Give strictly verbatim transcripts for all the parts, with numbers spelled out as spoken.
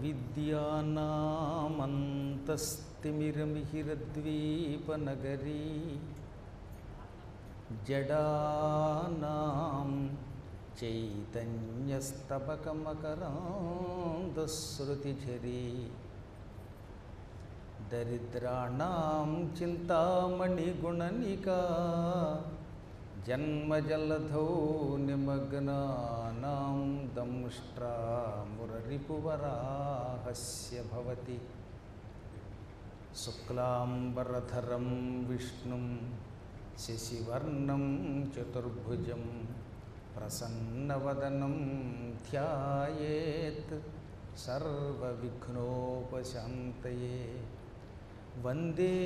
అవిద్యానామంతస్తిమిరమిహిరద్వీపనగరీ జడానాం చైతన్యస్తబకమకరాంధశ్రుతిఝరీ దరిద్రాణాం చింతామణిగుణనికా జన్మజలధౌ నిమగ్నానాం దంష్ట్రామురరిపువరాహస్య భవతి శుక్లాంబరధరం విష్ణుం శశివర్ణం చతుర్భుజం ప్రసన్నవదనం ధ్యాయేత్ సర్వవిఘ్నోపశాంతయే. వందే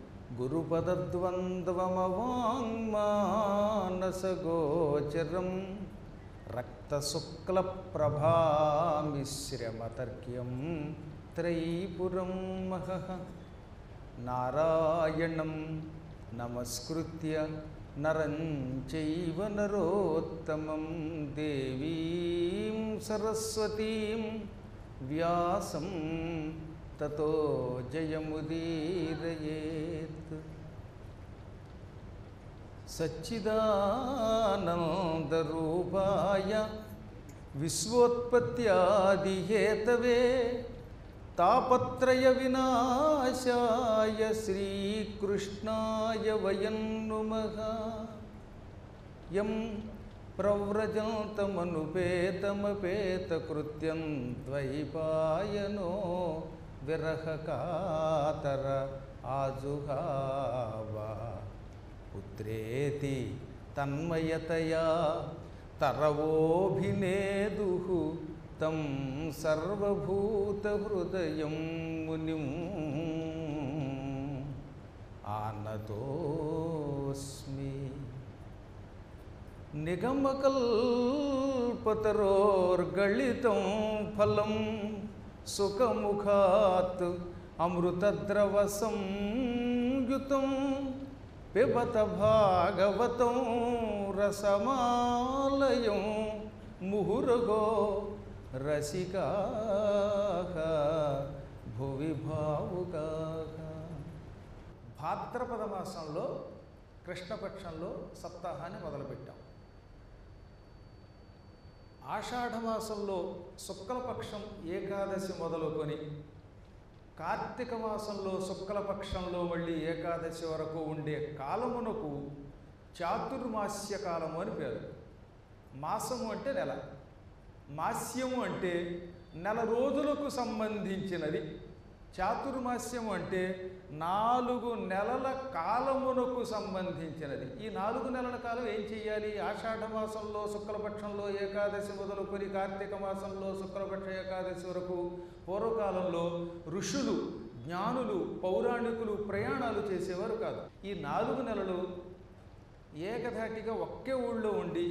గురుపదద్వంద్వమవాంగ్మానసగోచరం రక్తశుక్లప్రభామిశ్రమతర్క్యం త్రైపురం మహః. నారాయణం నమస్కృత్య నరం చైవ నరోత్తమం దేవీం సరస్వతీం వ్యాసం తతో జయముదీరయేత్. సచ్చిదానందరూపాయ విశ్వోత్పత్యాదిహేతవే తాపత్రయ వినాశాయ శ్రీకృష్ణాయ వయం నుమః. యం ప్రవ్రజంతమనుపేతమపేతకృత్యం ద్వైపాయనో విరహకాతర ఆజుహావ. పుత్రేతి తన్మయతయా తరవోభినేదుః తం సర్వభూతహృదయం మునిం ఆనతోస్మి. నిగమకల్పతరోర్గళితం ఫలం సుఖముఖాత్ అమృతద్రవసంయుతం పిబత భాగవతం రసమాలయం ముహురగో రసికాః భువి భావుకాః. భాద్రపద మాసంలో కృష్ణపక్షంలో సప్తాహాన్ని మొదలుపెట్టాం. ఆషాఢమాసంలో శుక్లపక్షం ఏకాదశి మొదలుకొని కార్తీక మాసంలో శుక్లపక్షంలో మళ్ళీ ఏకాదశి వరకు ఉండే కాలమునకు చాతుర్మాస్య కాలము అని పేరు. మాసము అంటే నెల, మాస్యము అంటే నెల రోజులకు సంబంధించినది. చాతుర్మాస్యము అంటే నాలుగు నెలల కాలమునకు సంబంధించినది. ఈ నాలుగు నెలల కాలం ఏం చెయ్యాలి? ఆషాఢ మాసంలో శుక్లపక్షంలో ఏకాదశి మొదలుకొని కార్తీక మాసంలో శుక్లపక్ష ఏకాదశి వరకు పూర్వకాలంలో ఋషులు, జ్ఞానులు, పౌరాణికులు ప్రయాణాలు చేసేవారు కాదు. ఈ నాలుగు నెలలు ఏకధాటిగా ఒకే ఊళ్ళో ఉండి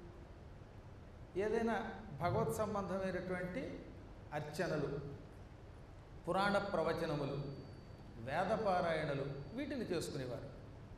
ఏదైనా భగవత్ సంబంధమైనటువంటి అర్చనలు, పురాణ ప్రవచనములు, వేదపారాయణలు వీటిని చేసుకునేవారు.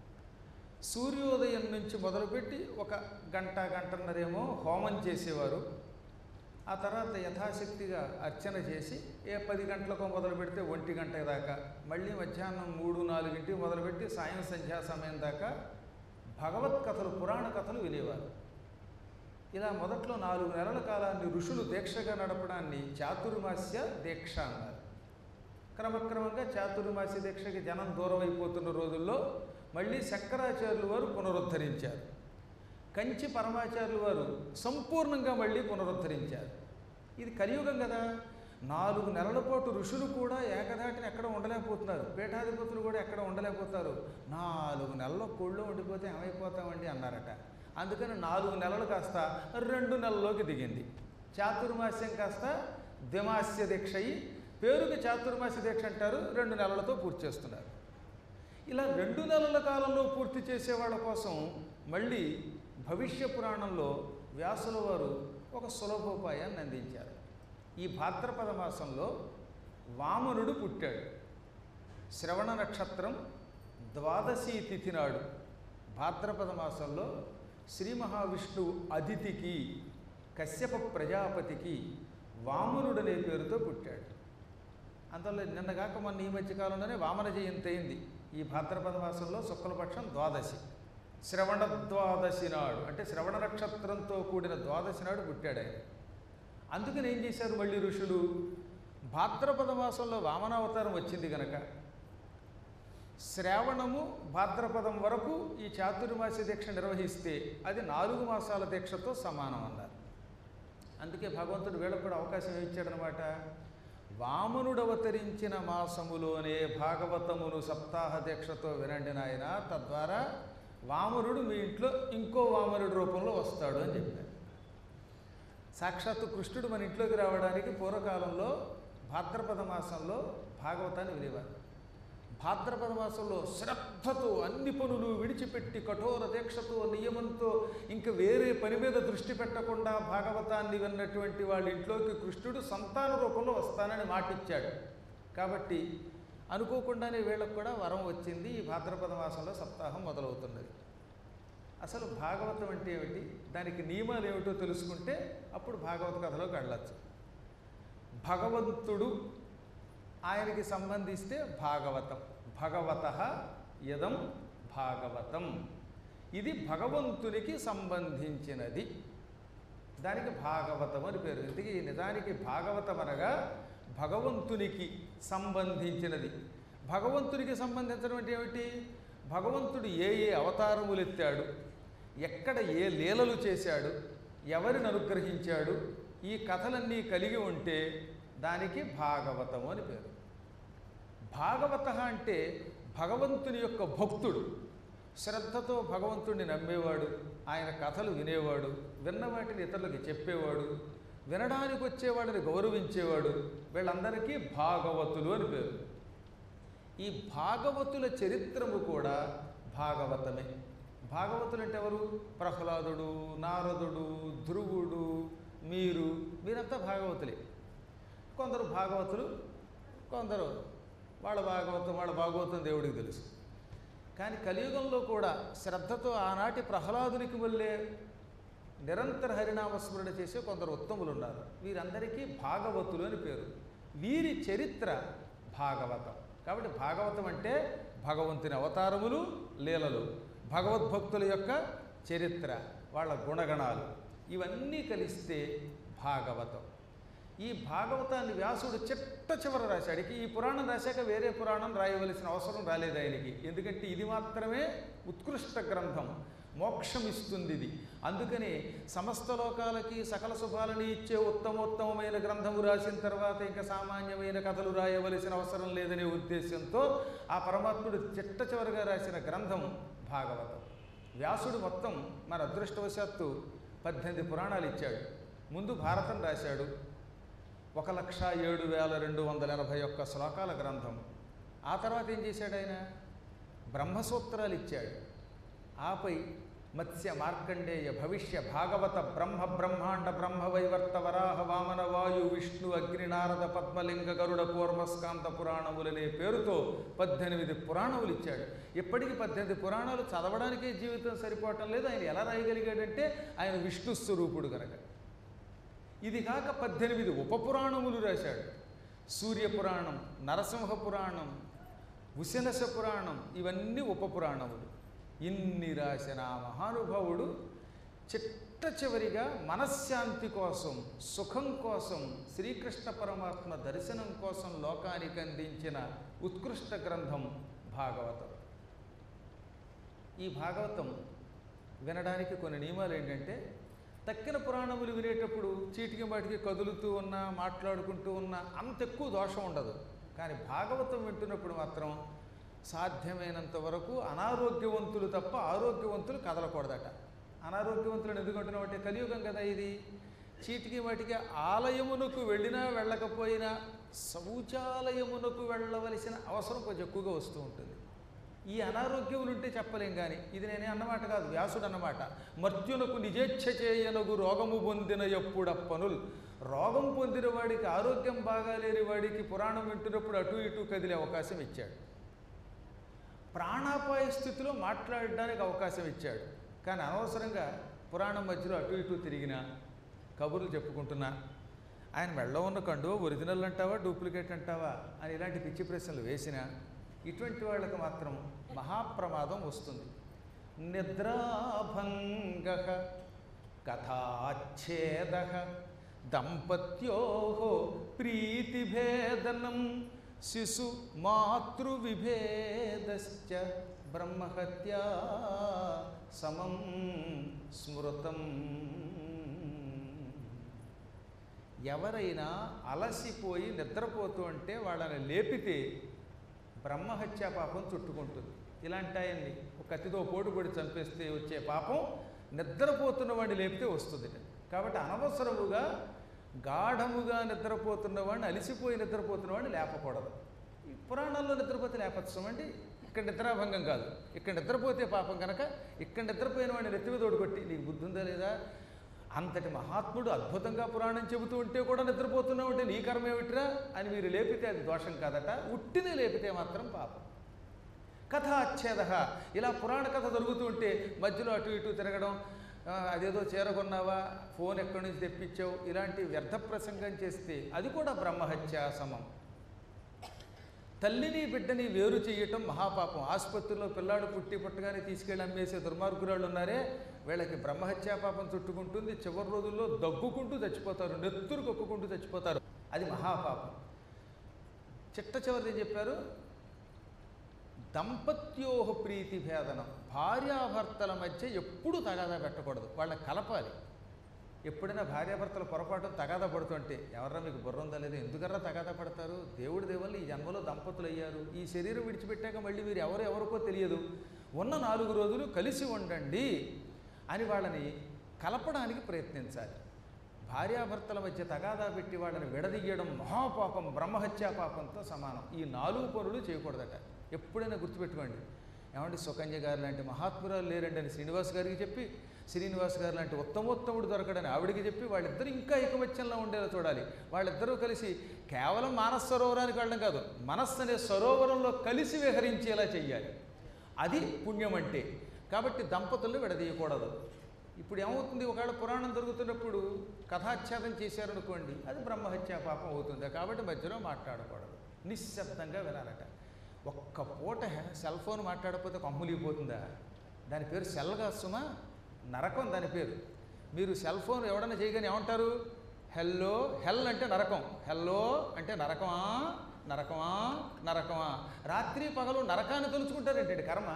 సూర్యోదయం నుంచి మొదలుపెట్టి ఒక గంట గంటన్నరేమో హోమం చేసేవారు. ఆ తర్వాత యథాశక్తిగా అర్చన చేసి ఏ పది గంటలకు మొదలు పెడితే ఒంటి గంట దాకా, మళ్ళీ మధ్యాహ్నం మూడు నాలుగింటికి మొదలుపెట్టి సాయం సంధ్యా సమయం దాకా భగవత్ కథలు, పురాణ కథలు వినేవారు. ఇలా మొదట్లో నాలుగు నెలల కాలాన్ని ఋషులు దీక్షగా నడపడాన్ని చాతుర్మాస్య దీక్ష అన్నారు. క్రమక్రమంగా చాతుర్మాస్య దీక్షకి జనం దూరం అయిపోతున్న రోజుల్లో మళ్ళీ శంకరాచార్యులు వారు పునరుద్ధరించారు. కంచి పరమాచార్యులు వారు సంపూర్ణంగా మళ్ళీ పునరుద్ధరించారు. ఇది కలియుగం కదా, నాలుగు నెలల పాటు ఋషులు కూడా ఏకధాటిని ఎక్కడ ఉండలేకపోతున్నారు, పీఠాధిపతులు కూడా ఎక్కడ ఉండలేకపోతారు. నాలుగు నెలల కోళ్ళో ఉండిపోతే ఏమైపోతామండి అన్నారట. అందుకని నాలుగు నెలలు కాస్త రెండు నెలల్లోకి దిగింది. చాతుర్మాస్యం కాస్త ద్విమాస్య దీక్ష అయ్యి పేరుకి చాతుర్మాస్య దీక్ష అంటారు. రెండు నెలలతో పూర్తి చేస్తున్నారు. ఇలా రెండు నెలల కాలంలో పూర్తి చేసేవాళ్ళ కోసం మళ్ళీ భవిష్య పురాణంలో వ్యాసుల వారు ఒక సులభోపాయాన్ని అందించారు. ఈ భాద్రపద మాసంలో వామనుడు పుట్టాడు. శ్రవణ నక్షత్రం ద్వాదశి తిథి నాడు భాద్రపద మాసంలో శ్రీ మహావిష్ణువు అదితికి, కశ్యప ప్రజాపతికి వామనుడనే పేరుతో పుట్టాడు. అందువల్ల నిన్నగాక మొన్న ఈ మధ్యకాలంలోనే వామన జయంతి అయింది. ఈ భాద్రపద మాసంలో శుక్లపక్షం ద్వాదశి, శ్రవణ ద్వాదశి నాడు, అంటే శ్రవణ నక్షత్రంతో కూడిన ద్వాదశి నాడు పుట్టాడు ఆయన. అందుకని ఏం చేశారు మళ్ళీ ఋషులు, భాద్రపద మాసంలో వామనావతారం వచ్చింది కనుక శ్రావణము భాద్రపదం వరకు ఈ చాతుర్మాస దీక్ష నిర్వహిస్తే అది నాలుగు మాసాల దీక్షతో సమానం అన్నారు. అందుకే భగవంతుడు వీళ్ళకు కూడా అవకాశం ఇచ్చాడనమాట. వామనుడు అవతరించిన మాసములోనే భాగవతమును సప్తాహ దీక్షతో వినండి నాయన, తద్వారా వామనుడు మీ ఇంట్లో ఇంకో వామనుడి రూపంలో వస్తాడు అని చెప్పారు. సాక్షాత్తు కృష్ణుడు మన ఇంట్లోకి రావడానికి పూర్వకాలంలో భాద్రపద మాసంలో భాగవతాన్ని వినేవారు. భాద్రపద మాసంలో శ్రద్ధతో అన్ని పనులు విడిచిపెట్టి కఠోర దీక్షతో నియమంతో ఇంకా వేరే పని మీద దృష్టి పెట్టకుండా భాగవతాన్ని విన్నటువంటి వాళ్ళ ఇంట్లోకి కృష్ణుడు సంతాన రూపంలో వస్తానని మాటిచ్చాడు. కాబట్టి అనుకోకుండానే వీళ్ళకు కూడా వరం వచ్చింది. ఈ భాద్రపద మాసంలో సప్తాహం మొదలవుతున్నది. అసలు భాగవతం అంటే ఏమిటి, దానికి నియమాలు ఏమిటో తెలుసుకుంటే అప్పుడు భాగవత కథలోకి వెళ్ళచ్చు. భగవంతుడు ఆయనకి సంబంధిస్తే భాగవతం, భగవతః యదం భాగవతం, ఇది భగవంతునికి సంబంధించినది, దానికి భాగవతం అని పేరు. ఇంతకీ నిజానికి భాగవతం అనగా భగవంతునికి సంబంధించినది. భగవంతునికి సంబంధించడం అంటే ఏమిటి, భగవంతుడు ఏ ఏ అవతారములు ఎత్తాడు, ఎక్కడ ఏ లీలలు చేశాడు, ఎవరిని అనుగ్రహించాడు, ఈ కథలన్నీ కలిగి ఉంటే దానికి భాగవతము అని పేరు. భాగవత అంటే భగవంతుని యొక్క భక్తుడు, శ్రద్ధతో భగవంతుడిని నమ్మేవాడు, ఆయన కథలు వినేవాడు, విన్న వాటిని ఇతరులకు చెప్పేవాడు, వినడానికి వచ్చేవాడిని గౌరవించేవాడు, వీళ్ళందరికీ భాగవతులు అని పేరు. ఈ భాగవతుల చరిత్రము కూడా భాగవతమే. భాగవతులు అంటే ఎవరు, ప్రహ్లాదుడు, నారదుడు, ధ్రువుడు, మీరు మీరంతా భాగవతులే. కొందరు భాగవతులు, కొందరు వాళ్ళ భాగవతం వాళ్ళ భాగవతం దేవుడికి తెలుసు. కానీ కలియుగంలో కూడా శ్రద్ధతో ఆనాటి ప్రహ్లాదునికి వల్లే నిరంతర హరినామస్మరణ చేసే కొందరు ఉత్తములు ఉన్నారు. వీరందరికీ భాగవతులు అని పేరు. వీరి చరిత్ర భాగవతం. కాబట్టి భాగవతం అంటే భగవంతుని అవతారములు, లీలలు, భగవద్భక్తుల యొక్క చరిత్ర, వాళ్ళ గుణగణాలు, ఇవన్నీ కలిస్తే భాగవతం. ఈ భాగవతాన్ని వ్యాసుడు చిట్ట చివర రాశాడికి. ఈ పురాణం రాశాక వేరే పురాణం రాయవలసిన అవసరం రాలేదు ఆయనకి. ఎందుకంటే ఇది మాత్రమే ఉత్కృష్ట గ్రంథం, మోక్షం ఇస్తుంది ఇది. అందుకని సమస్త లోకాలకి సకల శుభాలని ఇచ్చే ఉత్తమోత్తమైన గ్రంథము రాసిన తర్వాత ఇంకా సామాన్యమైన కథలు రాయవలసిన అవసరం లేదనే ఉద్దేశంతో ఆ పరమాత్ముడు చిట్ట చివరిగా రాసిన గ్రంథం భాగవతం. వ్యాసుడు మొత్తం మన అదృష్టవశాత్తు పద్దెనిమిది పురాణాలు ఇచ్చాడు. ముందు భారతం రాశాడు, ఒక లక్ష ఏడు వేల రెండు వందల ఎనభై ఒక్క శ్లోకాల గ్రంథం. ఆ తర్వాత ఏం చేశాడు ఆయన, బ్రహ్మసూత్రాలు ఇచ్చాడు. ఆపై మత్స్య మార్కండేయ భవిష్య భాగవత బ్రహ్మ బ్రహ్మాండ బ్రహ్మ వైవర్త వరాహ వామన వాయు విష్ణు అగ్ని నారద పద్మలింగ గరుడ కూర్మస్కాంత పురాణములనే పేరుతో పద్దెనిమిది పురాణములు ఇచ్చాడు. ఇప్పటికీ పద్దెనిమిది పురాణాలు చదవడానికే జీవితం సరిపోవటం లేదు. ఆయన ఎలా రాయగలిగాడంటే ఆయన విష్ణు స్వరూపుడు కనుక. ఇది కాక పద్దెనిమిది ఉపపురాణములు రాశాడు. సూర్యపురాణం, నరసింహ పురాణం, ఉశనస పురాణం, ఇవన్నీ ఉపపురాణములు. ఇన్ని రాసిన మహానుభావుడు చిట్ట చివరిగా మనశ్శాంతి కోసం, సుఖం కోసం, శ్రీకృష్ణ పరమాత్మ దర్శనం కోసం లోకానికి అందించిన ఉత్కృష్ట గ్రంథం భాగవతం. ఈ భాగవతం వినడానికి కొన్ని నియమాలు ఏంటంటే, తక్కిన పురాణములు వినేటప్పుడు చీటికి మాటికి కదులుతూ ఉన్నా, మాట్లాడుకుంటూ ఉన్నా అంత ఎక్కువ దోషం ఉండదు. కానీ భాగవతం వింటున్నప్పుడు మాత్రం సాధ్యమైనంత వరకు అనారోగ్యవంతులు తప్ప ఆరోగ్యవంతులు కదలకూడదట. అనారోగ్యవంతులను ఎందుకంటున్నాం అంటే కలియుగం కదా ఇది. చీటికి వాటికి ఆలయమునకు వెళ్ళినా వెళ్ళకపోయినా శౌచాలయమునకు వెళ్ళవలసిన అవసరం కొంచెం ఎక్కువగా వస్తూ ఉంటుంది. ఈ అనారోగ్యములు ఉంటే చెప్పలేం. కానీ ఇది నేనే అన్నమాట కాదు, వ్యాసుడు అన్నమాట. మర్త్యునకు నిజేచ్ఛ చేయనగు రోగము పొందిన ఎప్పుడప్పనుల్. రోగం పొందిన వాడికి, ఆరోగ్యం బాగాలేని వాడికి పురాణం వింటున్నప్పుడు అటు ఇటు కదిలే అవకాశం ఇచ్చాడు. ప్రాణాపాయ స్థితిలో మాట్లాడడానికి అవకాశం ఇచ్చాడు. కానీ అనవసరంగా పురాణం మధ్యలో అటు ఇటు తిరిగినా, కబుర్లు చెప్పుకుంటున్నా, ఆయన మెళ్ళో ఉన్న కండువ ఒరిజినల్ అంటావా డూప్లికేట్ అంటావా అని ఇలాంటి పిచ్చి ప్రశ్నలు వేసినా ఇటువంటి వాళ్ళకి మాత్రం మహాప్రమాదం వస్తుంది. నిద్రాభంగ కథాచ్ఛేద దంపత్యో ప్రీతిభేదనం శిశు మాతృవిభేదశ్చ బ్రహ్మహత్యా సమం స్మృతం. ఎవరైనా అలసిపోయి నిద్రపోతూ అంటే వాళ్ళని లేపితే బ్రహ్మహత్యా పాపం చుట్టుకుంటుంది. ఇలాంటి ఆయన్ని ఒక కత్తితో పోటు పొడి చంపేస్తే వచ్చే పాపం నిద్రపోతున్న వాడిని లేపితే వస్తుంది. కాబట్టి అనవసరముగా గాఢముగా నిద్రపోతున్న వాడిని, అలిసిపోయి నిద్రపోతున్న వాడిని లేపకూడదు. ఈ పురాణాల్లో నిద్రపోతే లేపచ్చు అండి. ఇక్కడ నిద్రాభంగం కాదు, ఇక్కడ నిద్రపోతే పాపం కనుక ఇక్కడ నిద్రపోయిన వాడిని నెత్తి మీద ఓడికొట్టి నీకు బుద్ధి ఉందా లేదా, అంతటి మహాత్ముడు అద్భుతంగా పురాణం చెబుతూ ఉంటే కూడా నిద్రపోతున్నావు అంటే నీ కర్మ ఏమిట్రా అని మీరు లేపితే అది దోషం కాదట. ఉట్టిని లేపితే మాత్రం పాపం. కథ అచ్ఛేద, ఇలా పురాణ కథ జరుగుతూ ఉంటే మధ్యలో అటు ఇటు తిరగడం, అదేదో చేరగొన్నావా, ఫోన్ ఎక్కడి నుంచి తెప్పించావు, ఇలాంటి వ్యర్థ ప్రసంగం చేస్తే అది కూడా బ్రహ్మహత్యా సమం. తల్లిని బిడ్డని వేరు చేయటం మహాపాపం. ఆసుపత్రిలో పిల్లాడు పుట్టి పుట్టగానే తీసుకెళ్ళి అమ్మేసే దుర్మార్గురాళ్ళు ఉన్నారే, వీళ్ళకి బ్రహ్మహత్యా పాపం చుట్టుకుంటుంది. చివరి రోజుల్లో దగ్గుకుంటూ చచ్చిపోతారు, నెత్తురు కొక్కుకుంటూ చచ్చిపోతారు. అది మహాపాపం. చిట్ట చివరిది చెప్పారు, దంపత్యోహ ప్రీతి భేదనం. భార్యాభర్తల మధ్య ఎప్పుడూ తగాదా పెట్టకూడదు, వాళ్ళని కలపాలి. ఎప్పుడైనా భార్యాభర్తల పొరపాటు తగాదా పడుతుంటే ఎవర్రా మీకు బుర్ర ఉందా లేదా, ఎందుకర్రా తగాదా పడతారు, దేవుడి దేవుళ్ళు ఈ జన్మలో దంపతులు అయ్యారు, ఈ శరీరం విడిచిపెట్టాక మళ్ళీ మీరు ఎవరు ఎవరికో తెలియదు, ఉన్న నాలుగు రోజులు కలిసి ఉండండి అని వాళ్ళని కలపడానికి ప్రయత్నించాలి. భార్యాభర్తల మధ్య తగాదా పెట్టి వాళ్ళని విడదీయడం మహాపాపం, బ్రహ్మహత్యా పాపంతో సమానం. ఈ నాలుగు పనులు చేయకూడదట. ఎప్పుడైనా గుర్తుపెట్టుకోండి. ఏమంటే సుకన్య గారు లాంటి మహాత్మురాలు లేరండి అని శ్రీనివాస్ గారికి చెప్పి, శ్రీనివాస్ గారు లాంటి ఉత్తమోత్తముడు దొరకడని ఆవిడికి చెప్పి, వాళ్ళిద్దరూ ఇంకా ఏకమత్యంలో ఉండేలా చూడాలి. వాళ్ళిద్దరూ కలిసి కేవలం మానస సరోవరానికి వెళ్ళడం కాదు, మనస్సు అనే సరోవరంలో కలిసి విహరించేలా చెయ్యాలి. అది పుణ్యం అంటే. కాబట్టి దంపతులను విడదీయకూడదు. ఇప్పుడు ఏమవుతుంది, ఒకవేళ పురాణం జరుగుతున్నప్పుడు కథాచ్ఛేదం చేశారనుకోండి, అది బ్రహ్మహత్యా పాపం అవుతుంది. కాబట్టి మధ్యలో మాట్లాడకూడదు, నిశ్శబ్దంగా వినాలట. ఒక్క పూట సెల్ ఫోన్ మాట్లాడకపోతే కమ్ములిగిపోతుందా? దాని పేరు సెల్ కాదు సుమా, నరకం దాని పేరు. మీరు సెల్ ఫోన్ ఎవడన్నా చేయగానే ఏమంటారు, హెల్లో, హెల్ అంటే నరకం, హెల్లో అంటే నరకమా నరకమా నరకమా. రాత్రి పగలు నరకాన్ని తలుచుకుంటారేంటండి కర్మ.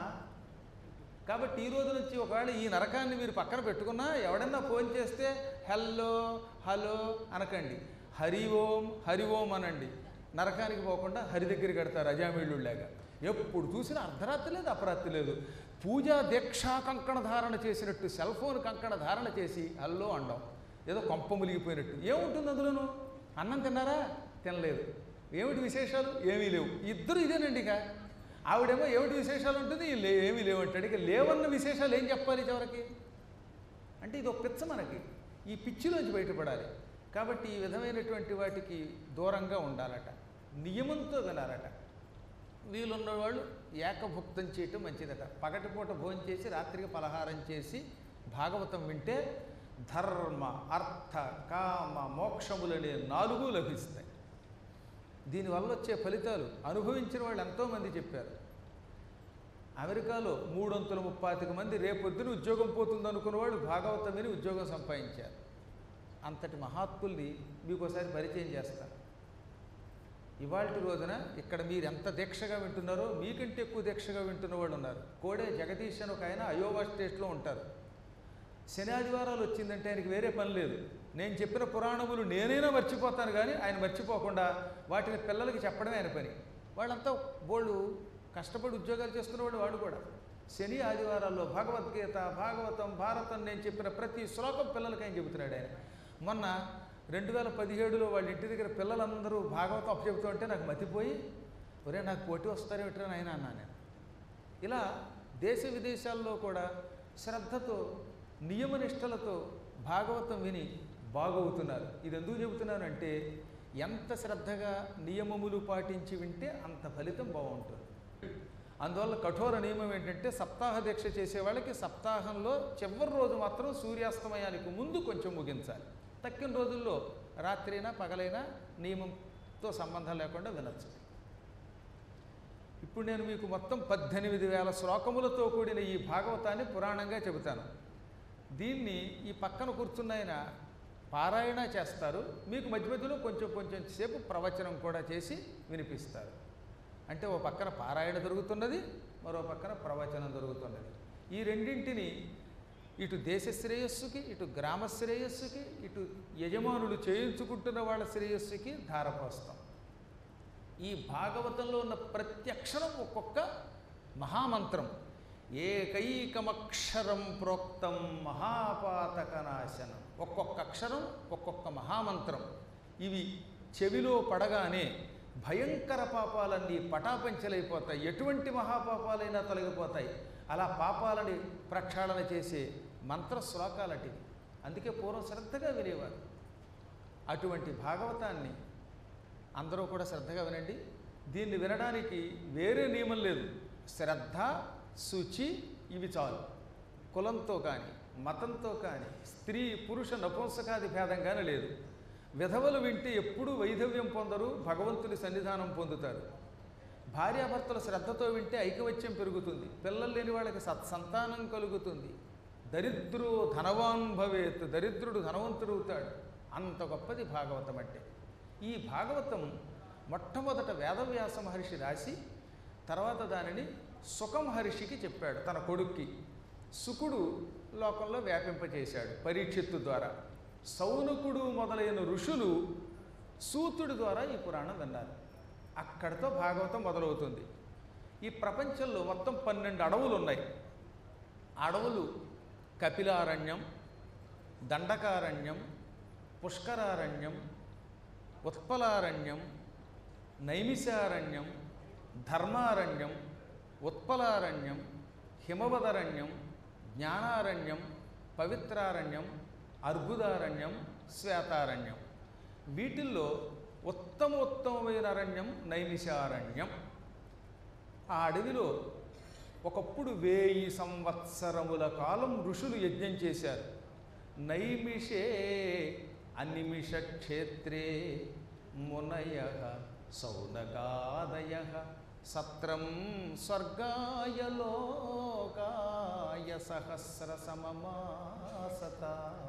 కాబట్టి ఈ రోజు నుంచి ఒకవేళ ఈ నరకాన్ని మీరు పక్కన పెట్టుకున్నా ఎవడన్నా ఫోన్ చేస్తే హెల్లో హలో అనకండి, హరి ఓం హరి ఓం అనండి. నరకానికి పోకుండా హరి దగ్గరికి కడతారు అజామీళ్ళులాగా. ఎప్పుడు చూసినా అర్ధరాత్రి లేదు అపరాత్రి లేదు, పూజా దీక్షా కంకణ ధారణ చేసినట్టు సెల్ ఫోన్ కంకణ ధారణ చేసి హల్లో అండం, ఏదో కొంప ములిగిపోయినట్టు. ఏముంటుంది అందులోనూ? అన్నం తిన్నారా? తినలేదు. ఏమిటి విశేషాలు? ఏమీ లేవు. ఇద్దరు ఇదేనండి. ఇక ఆవిడేమో ఏమిటి విశేషాలు ఉంటుంది, లే ఏమీ లేవంటాడు. ఇక లేవన్న విశేషాలు ఏం చెప్పాలి చివరికి? అంటే ఇది ఒక పిచ్చ మనకి. ఈ పిచ్చిలోంచి బయటపడాలి. కాబట్టి ఈ విధమైనటువంటి వాటికి దూరంగా ఉండాలట, నియమంతో వినాలట. వీలున్న వాళ్ళు ఏకభుక్తం చేయటం మంచిదట. పగటిపూట భోజనం చేసి రాత్రికి పలహారం చేసి భాగవతం వింటే ధర్మ అర్థ కామ మోక్షములనే నాలుగు లభిస్తాయి. దీనివల్ల వచ్చే ఫలితాలు అనుభవించిన వాళ్ళు ఎంతోమంది చెప్పారు. అమెరికాలో మూడొంతుల ముప్పాతిక మంది రేపొద్దున ఉద్యోగం పోతుంది అనుకున్న వాళ్ళు భాగవతం విని ఉద్యోగం సంపాదించారు. అంతటి మహాత్ముల్ని మీకు ఒకసారి పరిచయం చేస్తారు. ఇవాళ రోజున ఇక్కడ మీరు ఎంత దీక్షగా వింటున్నారో మీకంటే ఎక్కువ దీక్షగా వింటున్న వాళ్ళు ఉన్నారు. కోడే జగదీష్ అని ఒక ఆయన అయోవా స్టేట్లో ఉంటారు. శని ఆదివారాలు వచ్చిందంటే ఆయనకి వేరే పని లేదు. నేను చెప్పిన పురాణములు నేనైనా మర్చిపోతాను కానీ ఆయన మర్చిపోకుండా వాటిని పిల్లలకి చెప్పడమే ఆయన పని. వాళ్ళంతా బోళ్ళు కష్టపడి ఉద్యోగాలు చేస్తున్నవాడు వాడు కూడా. శని ఆదివారాల్లో భగవద్గీత భాగవతం భారతం నేను చెప్పిన ప్రతి శ్లోకం పిల్లలకి ఆయన చెబుతున్నాడు ఆయన. మొన్న రెండు వేల పదిహేడులో వాళ్ళ ఇంటి దగ్గర పిల్లలందరూ భాగవతం అప్పు చెబుతూ ఉంటే నాకు మతిపోయి, ఒరే నాకు పోటీ వస్తారేమిట్రా నాయన అన్నా నేను. ఇలా దేశ విదేశాల్లో కూడా శ్రద్ధతో నియమనిష్టలతో భాగవతం విని బాగవుతున్నారు. ఇది ఎందుకు చెబుతున్నానంటే ఎంత శ్రద్ధగా నియమములు పాటించి వింటే అంత ఫలితం బాగుంటుంది. అందువల్ల కఠోర నియమం ఏంటంటే సప్తాహ దీక్ష చేసే వాళ్ళకి సప్తాహంలో చివరి రోజు మాత్రం సూర్యాస్తమయానికి ముందు కొంచెం ముగించాలి. తక్కిన రోజుల్లో రాత్రైనా పగలైనా నియమంతో సంబంధం లేకుండా వినొచ్చు. ఇప్పుడు నేను మీకు మొత్తం పద్దెనిమిది వేల శ్లోకములతో కూడిన ఈ భాగవతాన్ని పురాణంగా చెబుతాను. దీన్ని ఈ పక్కన కూర్చున్న పారాయణ చేస్తారు, మీకు మధ్య మధ్యలో కొంచెం కొంచెం సేపు ప్రవచనం కూడా చేసి వినిపిస్తారు. అంటే ఓ పక్కన పారాయణ జరుగుతున్నది, మరో పక్కన ప్రవచనం జరుగుతున్నది. ఈ రెండింటిని ఇటు దేశ శ్రేయస్సుకి, ఇటు గ్రామ శ్రేయస్సుకి, ఇటు యజమానులు చేయించుకుంటున్న వాళ్ళ శ్రేయస్సుకి ధారపోస్తాం. ఈ భాగవతంలో ఉన్న ప్రతి అక్షరం ఒక్కొక్క మహామంత్రం. ఏకైకమక్షరం ప్రోక్తం మహాపాతకనాశనం. ఒక్కొక్క అక్షరం ఒక్కొక్క మహామంత్రం. ఇవి చెవిలో పడగానే భయంకర పాపాలన్నీ పటాపంచలైపోతాయి, ఎటువంటి మహాపాపాలైనా తొలగిపోతాయి. అలా పాపాలని ప్రక్షాళన చేసే మంత్ర శ్లోకాలటివి. అందుకే పూర్వం శ్రద్ధగా వినేవారు. అటువంటి భాగవతాన్ని అందరూ కూడా శ్రద్ధగా వినండి. దీన్ని వినడానికి వేరే నియమం లేదు. శ్రద్ధ, శుచి ఇవి చాలు. కులంతో కానీ, మతంతో కానీ, స్త్రీ పురుష నపుంసకాది భేదంగానే లేదు. విధవలు వింటే ఎప్పుడూ వైధవ్యం పొందరు, భగవంతుని సన్నిధానం పొందుతారు. భార్యాభర్తలు శ్రద్ధతో వింటే ఐకమత్యం పెరుగుతుంది, పిల్లలు లేని వాళ్ళకి సత్సంతానం కలుగుతుంది. దరిద్రో ధనవాన్ భవేత్, దరిద్రుడు ధనవంతుడు అవుతాడు. అంత గొప్పది భాగవతం అంటే. ఈ భాగవతం మొట్టమొదట వేదవ్యాస మహర్షి రాసి తర్వాత దానిని సుఖ మహర్షికి చెప్పాడు, తన కొడుక్కి. శుకుడు లోకంలో వ్యాపింపచేశాడు పరీక్షిత్తు ద్వారా. సౌనకుడు మొదలైన ఋషులు సూతుడి ద్వారా ఈ పురాణం విన్నారు. అక్కడితో భాగవతం మొదలవుతుంది. ఈ ప్రపంచంలో మొత్తం పన్నెండు అడవులు ఉన్నాయి. అడవులు కపిలారణ్యం, దండకారణ్యం, పుష్కరారణ్యం, ఉత్పలారణ్యం, నైమిషారణ్యం, ధర్మారణ్యం, ఉత్పలారణ్యం, హిమవదరణ్యం, జ్ఞానారణ్యం, పవిత్రారణ్యం, అర్బుదారణ్యం, శ్వేతారణ్యం. వీటిల్లో ఉత్తమోత్తమైన అరణ్యం నైమిషారణ్యం. ఆ అడవిలో ఒకప్పుడు వేయి సంవత్సరముల కాలం ఋషులు యజ్ఞం చేశారు. నైమిషే అనిమిష క్షేత్రే మునయ సౌనకాదయ సత్రం స్వర్గాయ లోకాయ సహస్ర సమమాసత.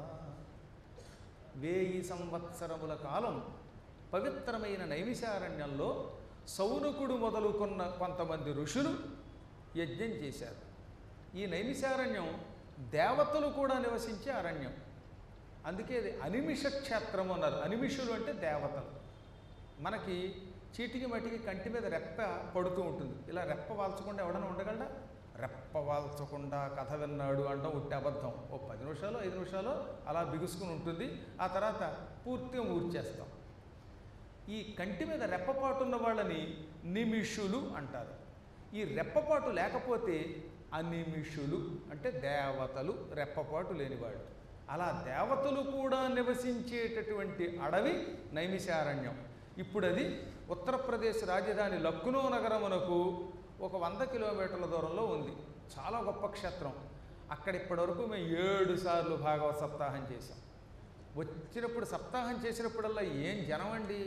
వేయి సంవత్సరముల కాలం పవిత్రమైన నైమిషారణ్యంలో సౌనకుడు మొదలుకున్న కొంతమంది ఋషులు యజ్ఞం చేశారు. ఈ నైమిషారణ్యం దేవతలు కూడా నివసించే అరణ్యం. అందుకే అది అనిమిష క్షేత్రం అన్నారు. అనిమిషులు అంటే దేవతలు. మనకి చీటికి మటికి కంటి మీద రెప్ప పడుతూ ఉంటుంది. ఇలా రెప్ప వాల్చకుండా ఎవడన్నా ఉండగలడా? రెప్ప వాల్చకుండా కథ విన్నాడు అంటాం ఉట్టి అబద్ధం. ఓ పది నిమిషాలు ఐదు నిమిషాలు అలా బిగుసుకుని ఉంటుంది, ఆ తర్వాత పూర్తిగా ఊర్చేస్తాం. ఈ కంటి మీద రెప్పపాటు ఉన్న వాళ్ళని నిమిషులు అంటారు. ఈ రెప్పపాటు లేకపోతే అనిమిషులు అంటే దేవతలు, రెప్పపాటు లేనివాడు. అలా దేవతలు కూడా నివసించేటటువంటి అడవి నైమిషారణ్యం. ఇప్పుడు అది ఉత్తరప్రదేశ్ రాజధాని లక్నో నగరమునకు ఒక వంద కిలోమీటర్ల దూరంలో ఉంది. చాలా గొప్ప క్షేత్రం. అక్కడ ఇప్పటివరకు మేము ఏడు సార్లు భాగవత సప్తాహం చేశాం. వచ్చినప్పుడు సప్తాహం చేసినప్పుడల్లా ఏం జనం అండి.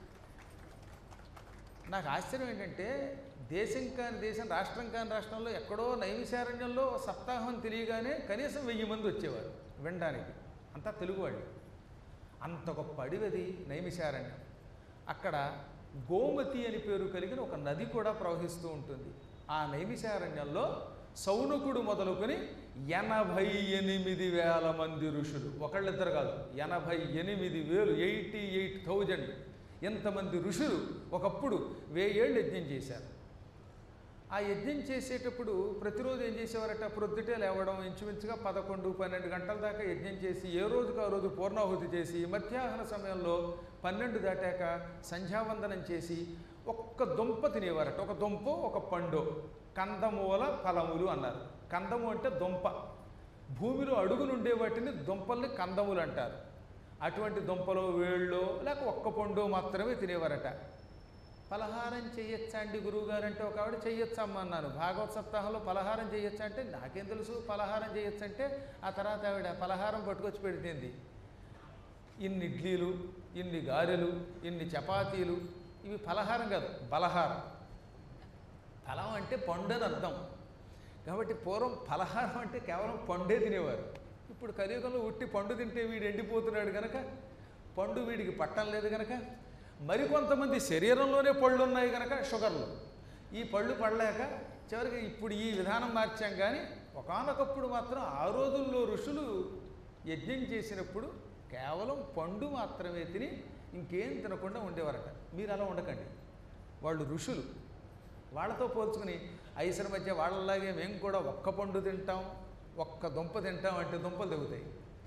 నాకు ఆశ్చర్యం ఏంటంటే దేశం కాని దేశం, రాష్ట్రం కాని రాష్ట్రంలో ఎక్కడో నైమిషారణ్యంలో సప్తాహం తెలియగానే కనీసం వెయ్యి మంది వచ్చేవారు వినడానికి. అంతా తెలుగువాళ్ళు. అంత గొప్ప అడివది నైమిషారణ్యం. అక్కడ గోమతి అని పేరు కలిగిన ఒక నది కూడా ప్రవహిస్తూ ఉంటుంది. ఆ నైమిషారణ్యంలో సౌనకుడు మొదలుకొని ఎనభై ఎనిమిది వేల మంది ఋషులు, ఒకళ్ళిద్దరు కాదు, ఎనభై ఎనిమిది వేలు ఎయిటీ ఎయిట్ థౌజండ్ ఎంతమంది ఋషులు ఒకప్పుడు వెయ్యేళ్ళు యజ్ఞం చేశారు. ఆ యజ్ఞం చేసేటప్పుడు ప్రతిరోజు ఏం చేసేవారట, ప్రొద్దుటే లేవడం, ఇంచుమించుగా పదకొండు పన్నెండు గంటల దాకా యజ్ఞం చేసి ఏ రోజుకు ఆ రోజు పూర్ణాహుతి చేసి మధ్యాహ్న సమయంలో పన్నెండు దాటాక సంధ్యావందనం చేసి ఒక్క దుంప తినేవారట. ఒక దుంప ఒక పండు, కందమూల ఫలములు అన్నారు. కందము అంటే దుంప. భూమిలో అడుగులు ఉండే వాటిని దుంపల్ని కందములు అంటారు. అటువంటి దుంపలో వేళ్ళో లేక ఒక్క పండు మాత్రమే తినేవారట. పలహారం చేయొచ్చా అండి గురువుగారు అంటే ఒక ఆవిడ చెయ్యొచ్చమ్మ అన్నాను. భాగవత సప్తాహంలో పలహారం చేయొచ్చా అంటే నాకేం తెలుసు పలహారం చేయొచ్చంటే. ఆ తర్వాత ఆవిడ పలహారం పట్టుకొచ్చి పెడుతుంది. ఇన్ని ఇడ్లీలు, ఇన్ని గారెలు, ఇన్ని చపాతీలు, ఇవి ఫలహారం కాదు, బలహారం. ఫలం అంటే పండు అని అర్థం. కాబట్టి పూర్వం ఫలహారం అంటే కేవలం పండే తినేవారు. ఇప్పుడు కలియుగంలో ఉట్టి పండు తింటే వీడు ఎండిపోతున్నాడు కనుక, పండు వీడికి పట్టం లేదు కనుక, మరికొంతమంది శరీరంలోనే పళ్ళు ఉన్నాయి కనుక షుగర్లు, ఈ పళ్ళు పడలేక చివరికి ఇప్పుడు ఈ విధానం మార్చాం. కానీ ఒకానొకప్పుడు మాత్రం ఆ రోజుల్లో ఋషులు యజ్ఞం చేసినప్పుడు కేవలం పండు మాత్రమే తిని ఇంకేం తినకుండా ఉండేవారట. మీరు అలా ఉండకండి. వాళ్ళు ఋషులు, వాళ్ళతో పోల్చుకుని ఐసర మధ్య వాళ్ళలాగే మేము కూడా ఒక్క పండు తింటాం, ఒక్క దుంప తింటాం అంటే దుంపలు తెగుతాయి.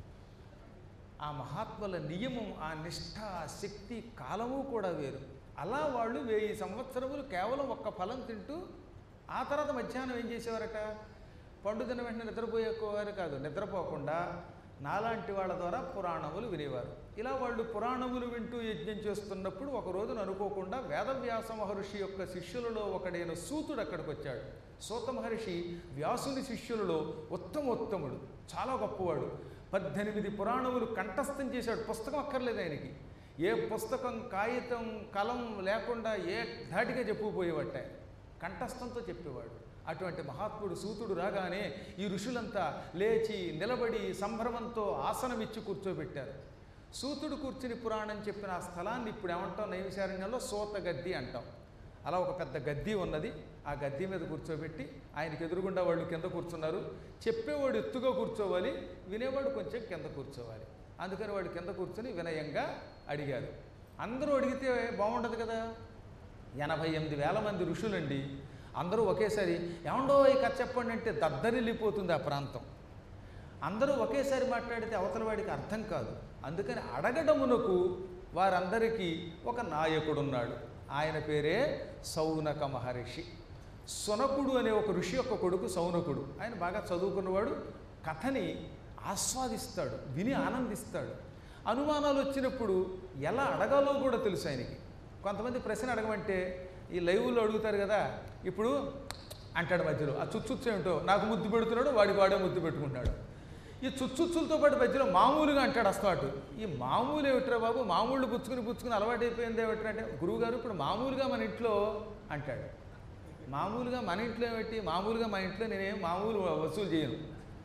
ఆ మహాత్ముల నియమం, ఆ నిష్ఠ, శక్తి, కాలము కూడా వేరు. అలా వాళ్ళు వెయ్యి సంవత్సరములు కేవలం ఒక్క ఫలం తింటూ ఆ తర్వాత మధ్యాహ్నం ఏం చేసేవారట, పండు తిన్న వెంటనే నిద్రపోయేవారు కాదు, నిద్రపోకుండా నాలాంటి వాళ్ళ ద్వారా పురాణములు వినేవారు. ఇలా వాళ్ళు పురాణములు వింటూ యజ్ఞం చేస్తున్నప్పుడు ఒక రోజున అనుకోకుండా వేదవ్యాస మహర్షి యొక్క శిష్యులలో ఒకడైన సూతుడు అక్కడికి వచ్చాడు. సూత మహర్షి వ్యాసుని శిష్యులలో ఉత్తమోత్తముడు, చాలా గొప్పవాడు. పద్దెనిమిది పురాణములు కంఠస్థం చేశాడు. పుస్తకం అక్కర్లేదు ఆయనకి. ఏ పుస్తకం, కాగితం, కలం లేకుండా ఏ ధాటిగా చెప్పుకుపోయేవాట, కంఠస్థంతో చెప్పేవాడు. అటువంటి మహాత్ముడు సూతుడు రాగానే ఈ ఋషులంతా లేచి నిలబడి సంభ్రమంతో ఆసనమిచ్చి కూర్చోబెట్టారు. సూతుడు కూర్చుని పురాణం చెప్పిన ఆ స్థలాన్ని ఇప్పుడు ఏమంటాం, నైమిషారణ్యంలో సూత గద్ది అంటాం. అలా ఒక పెద్ద గద్ది ఉన్నది. ఆ గద్ది మీద కూర్చోబెట్టి ఆయనకి ఎదురుగుండా వాళ్ళు కింద కూర్చున్నారు. చెప్పేవాడు ఎత్తుగా కూర్చోవాలి, వినేవాడు కొంచెం కింద కూర్చోవాలి. అందుకని వాడు కింద కూర్చొని వినయంగా అడిగారు. అందరూ అడిగితే బాగుండదు కదా. ఎనభై ఎనిమిది వేల మంది ఋషులండి. అందరూ ఒకేసారి ఏమండో ఈ కథ చెప్పండి అంటే దద్దరిల్లిపోతుంది ఆ ప్రాంతం. అందరూ ఒకేసారి మాట్లాడితే అవతల వాడికి అర్థం కాదు. అందుకని అడగడమునకు వారందరికీ ఒక నాయకుడున్నాడు. ఆయన పేరే సౌనక మహర్షి. సునకుడు అనే ఒక ఋషి యొక్క కొడుకు సౌనకుడు. ఆయన బాగా చదువుకున్నవాడు, కథని ఆస్వాదిస్తాడు, విని ఆనందిస్తాడు. అనుమానాలు వచ్చినప్పుడు ఎలా అడగాలో కూడా తెలుసు ఆయనకి. కొంతమంది ప్రశ్న అడగమంటే ఈ లైవ్లో అడుగుతారు కదా, ఇప్పుడు అంటాడు మధ్యలో, ఆ చుచ్చుచ్చు ఏమిటో నాకు ముద్దు పెడుతున్నాడు, వాడికి వాడే ముద్దు పెట్టుకుంటాడు. ఈ చుచ్చుచ్చులతో పాటు మధ్యలో మామూలుగా అంటాడు అస్తమాటు. ఈ మామూలు ఏమిట్రా బాబు, మామూలు పుచ్చుకుని పుచ్చుకుని అలవాటు అయిపోయింది ఏమిట్రా అంటే, గురువుగారు ఇప్పుడు మామూలుగా మన ఇంట్లో అంటాడు. మామూలుగా మన ఇంట్లో ఏమిటి, మామూలుగా మన ఇంట్లో నేనేం మామూలు వసూలు చేయను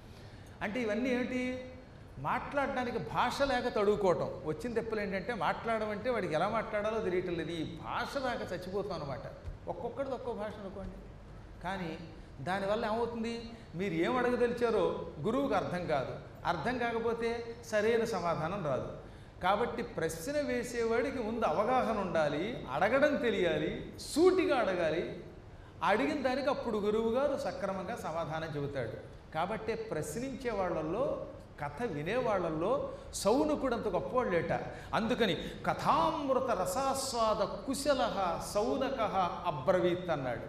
అంటే ఇవన్నీ ఏమిటి, మాట్లాడడానికి భాష లేక తడువుకోవటం. వచ్చిన తెప్పులు ఏంటంటే మాట్లాడడం అంటే వాడికి ఎలా మాట్లాడాలో తెలియటం లేదు. ఈ భాష దాకా చచ్చిపోతాం అనమాట. ఒక్కొక్కడిది ఒక్కో భాష అనుకోండి. కానీ దానివల్ల ఏమవుతుంది, మీరు ఏం అడగదలిచారో గురువుకు అర్థం కాదు. అర్థం కాకపోతే సరైన సమాధానం రాదు. కాబట్టి ప్రశ్న వేసేవాడికి ముందు అవగాహన ఉండాలి, అడగడం తెలియాలి, సూటిగా అడగాలి. అడిగిన దానికి అప్పుడు గురువుగారు సక్రమంగా సమాధానం చెబుతాడు. కాబట్టి ప్రశ్నించే వాళ్ళల్లో, కథ వినేవాళ్లలో సౌనకుడు అంత గొప్పవాళ్ళేట. అందుకని కథామృత రసాస్వాద కుశల సౌనక అబ్రవీత్ అన్నాడు.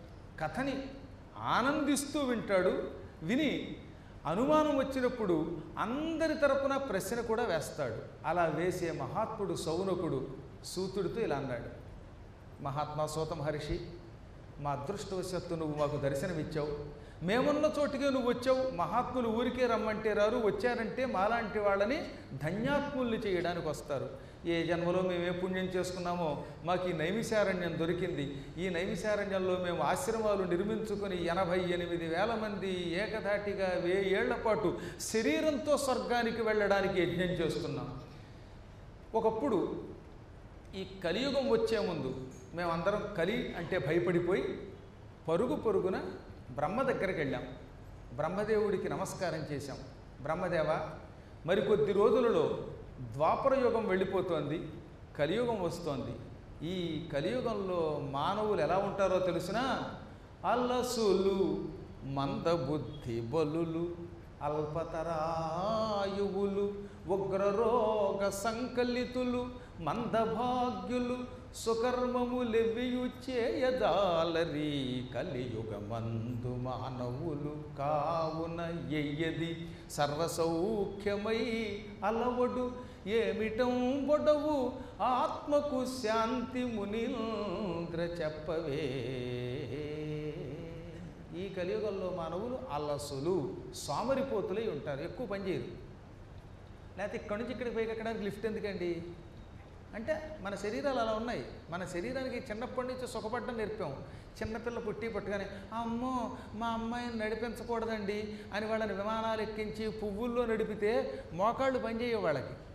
కథని ఆనందిస్తూ వింటాడు. విని అనుమానం వచ్చినప్పుడు అందరి తరపున ప్రశ్న కూడా వేస్తాడు. అలా వేసే మహాత్ముడు సౌనకుడు సూతుడితో ఇలా అన్నాడు, మహాత్మా సూత మహర్షి, మా అదృష్టవశత్తు నువ్వు మాకు దర్శనమిచ్చావు. మేమున్న చోటుకే నువ్వు వచ్చావు. మహాత్ములు ఊరికే రమ్మంటే రారు, వచ్చారంటే మాలాంటి వాళ్ళని ధన్యాత్ముల్ని చేయడానికి వస్తారు. ఏ జన్మలో మేము ఏ పుణ్యం చేసుకున్నామో మాకు ఈ నైమిషారణ్యం దొరికింది. ఈ నైమిషారణ్యంలో మేము ఆశ్రమాలు నిర్మించుకొని ఎనభై ఎనిమిది వేల మంది ఏకధాటిగా వెయ్యేళ్ల పాటు శరీరంతో స్వర్గానికి వెళ్ళడానికి యజ్ఞం చేస్తున్నాం. ఒకప్పుడు ఈ కలియుగం వచ్చే ముందు మేమందరం కలి అంటే భయపడిపోయి పరుగు పరుగున బ్రహ్మ దగ్గరికి వెళ్ళాం. బ్రహ్మదేవుడికి నమస్కారం చేశాం. బ్రహ్మదేవ, మరికొద్ది రోజులలో ద్వాపర యుగం వెళ్ళిపోతోంది, కలియుగం వస్తోంది. ఈ కలియుగంలో మానవులు ఎలా ఉంటారో తెలిసినా అల్లసులు, మందబుద్ధి బలులు, అల్పతరాయువులు, ఉగ్రరోగ సంకలితులు, మందభాగ్యులు, సుకర్మములెవ్వియు చేయజాలరి కలియుగమందు మానవులు కావున ఎయ్యది సర్వసౌఖ్యమై అలవడు ఏమిటం బొడవు ఆత్మకు శాంతి మునీంద్ర చెప్పవే. ఈ కలియుగంలో మానవులు అలసులు, సోమరిపోతులై ఉంటారు, ఎక్కువ పనిచేయరు. లేకపోతే ఇక్కడి నుంచి ఇక్కడికి పైకి ఎక్కడానికి లిఫ్ట్ ఎందుకండి అంటే మన శరీరాలు అలా ఉన్నాయి. మన శరీరానికి చిన్నప్పటి నుంచి సుఖపడడం నేర్పాం. చిన్నపిల్ల పుట్టి పుట్టగానే అమ్మో మా అమ్మాయిని నడిపించకూడదండి అని వాళ్ళని విమానాలు ఎక్కించి పువ్వుల్లో నడిపితే మోకాళ్ళు పనిచేయవు వాళ్ళకి.